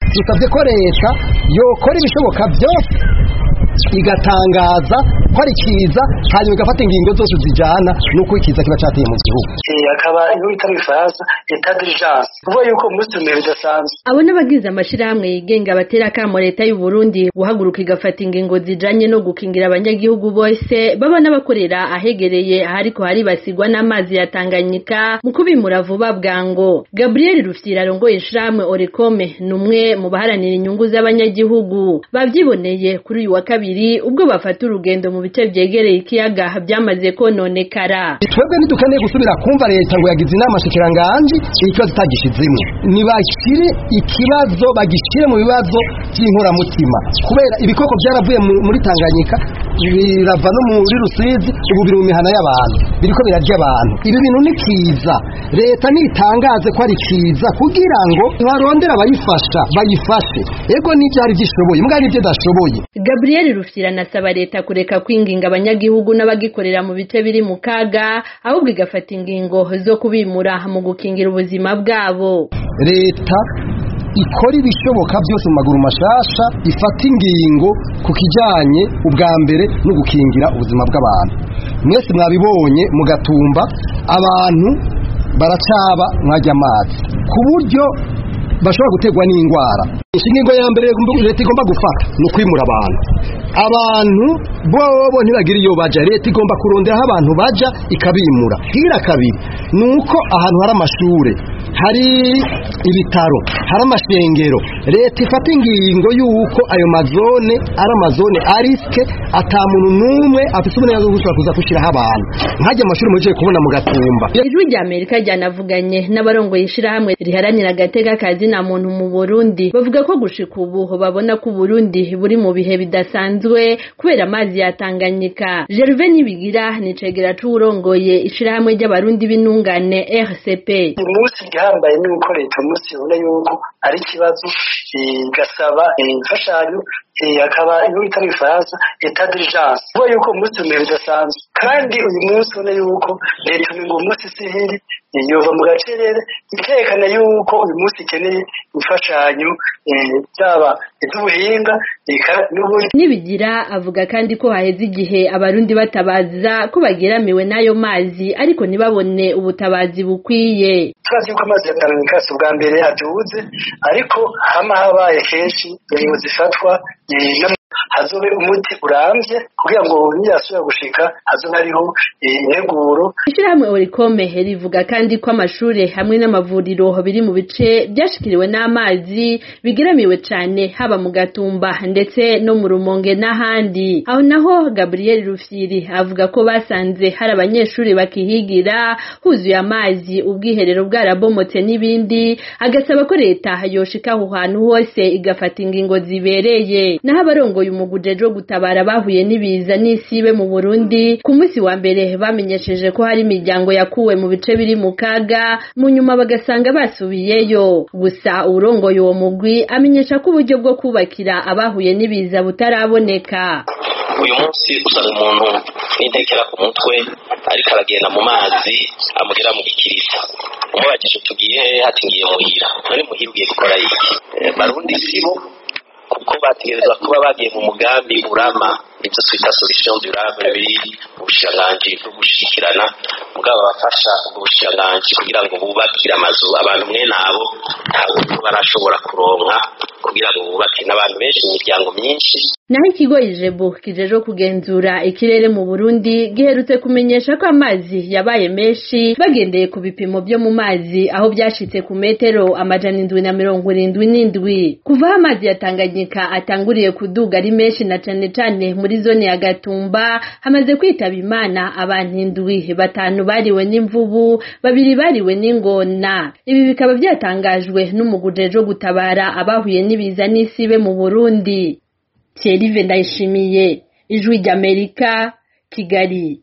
dusabye ko leta yokora ibishoboka byose igatangaza ko ari kiza hanyuma igafata ingingo zose zijana nuko ikiza kiba cateye mu gihugu. Akaba iyo bitari Faransa etat d'urgence kuvuga yuko umunsi umwe bidasanzwe. Abo n'abagize amashirahamwe yigenga batera kamo leta y'u Burundi guhaguruka igafata ingingo zijanye no gukingira abanyagihugu bose baba n'abakorera ahegereye ahariko hari basigwa n'amazi ya Tanganyika mu kubimura vuba bwango. Gabriel Rufyira arongoye ishirahamwe Orecome numwe mu baharanira inyungu z'abanyagihugu bavyiboneye kuri uyu wa kabiri ubwo bafata urugendo mu bice vyegereye ikiyaga byamaze kononekara. Twebwe ntidukeneye gusubira kumva leta ngo yagize inama shikiranganje ikibazo itagishizemo, nibashire ikibazo bagishire mu bibazo by'inkoramutima kubera ibikoko byaravuye muri Tanganyika birava no muri Rusizi ubu biri mu mihana y'abantu biriko birarya abantu. Ibi bintu ni kiza, leta nitangaze ko ari kiza kugira ngo barondera bayifasha bayifashe, ego n'ibyari byishoboye mbwa n'ibyo dashoboye. Gabriel Rufyira nasaba leta kureka kwinginga abanyagihugu n'abagikorera mu bice biri mu kaga ahubwo igafata ingingo zo kubimura mu gukingira ubuzima bwabo. Leta ikora ibishoboka byose mu maguru mashasha ifata ingingo ku kijanye ubwa mbere no gukingira ubuzima bw'abantu. Mwese mwabibonye mu Gatumba abantu baracaba mwajya amazi ku buryo bashobora gutegwa n'indwara. Ingingo ya mbere leta igomba gufata no kwimura abantu bobo ntibagira iyo baja, leta igomba kurondera aho abantu baja ikabimura. Hira kabiri nuko ahantu hari amashure, hari ibitaro, hari amashengero, leta ifata ingingo yuko ayo mazone ari amazone ariske atamuntu numwe afite uburenganzira bwo gushobora kuza gushiraho abantu nkajya amashuri muje kubona mu Gatumba. Ijwi rya Amerika ryanavuganye n'abarongoye ishirahamwe riharanira agateka kazi na muntu mu Burundi bavuga ko gushika ubu babona ko Burundi buri mu bihe bidasanzwe kubera amazi ya Tanganyika. Gervais Nibigira ni cegera c'urongoye ishirahamwe ry'abarundi b'intungane RCP. Umunsi gihambaye ni uko leta umunsi ubona yuko ari ikibazo gasaba imfashanyo akaba iyo bitari Faransa etat d'urgence kuvuga yuko umunsi umwe bidasanzwe kandi uyu munsi ubona yuko leta ngo umunsi sihiri yova mu gacerere ikerekana yuko uyu munsi ikeneye imfashanyo byaba izubuhinga Nibigira avuga kandi ko haheze igihe abarundi batabaza ko bageramiwe n'ayo mazi ariko ntibabone ubutabazi bukwiye. Turazi ko amazi ya Tanganyika ubwa mbere aduze ariko hama habaye kenshi ingingo zifatwa hazobe umuti urambye kugira ngo niyasubira gushika hazobe hariho integuro. Ishirahamwe Orecome rivuga kandi ko amashure hamwe n'amavuriro biri mu bice byashikiriwe n'amazi bigeramiwe cyane haba mu Gatumba ndetse no mu Rumonge n'ahandi. Aho naho Gabriel Rufyiri avuga ko basanze hari abanyeshuri bakihigira huzuye amazi ubwiherero bwarabomotse n'ibindi, agasaba ko leta yoshika aho hantu hose igafata ingingo zibereye. Naho abarongoye umugujeje wo gutabara bahuye n'ibiza n'isibe mu Burundi ku munsi wa mbere bamenyesheje ko hari imiryango yakuwe mu bice biri mu kaga mu nyuma bagasanga basubiyeyo. Gusa urongoye uwo mugwi amenyesha ko uburyo bwo kubakira abahuye n'ibiza butaraboneka. Uyu munsi usanga umuntu n'intekera ku mutwe ariko aragenda mu mazi amugera mu gikirisa, umubajije tugiye hatingiye muhira none muhira ugiye gukora iki? Barundi sibo kuko bategerezwa kuba bagiye mu mugambi urama ibyo twita solution durable biri ubushikiranganji bwo gushikirana mugabo bafasha ubushikiranganji kugira ngo bubakire amazu abantu mwe nabo ntabwo barashobora kuronka kugira ngo bubake n'abantu benshi mu miryango myinshi. Naho ikigo Ijebu kijeje kugenzura ikirere mu Burundi giherutse kumenyesha ko amazi yabaye menshi bagendeye ku bipimo byo mu mazi aho byashitse ku metero 777. Kuva amazi ya Tanganyika atanguriye kuduga ari menshi na cane muri zone ya Gatumba hamaze kwitaba Imana abantu 7, 5 bariwe n'imvubu, 2 bariwe n'ingona. Ibi bikaba byatangajwe n'umugujeje gutabara abahuye n'ibiza n'isibe mu Burundi. Thierry Vendayishimiye, Ijwi ry'Amerika, Kigali.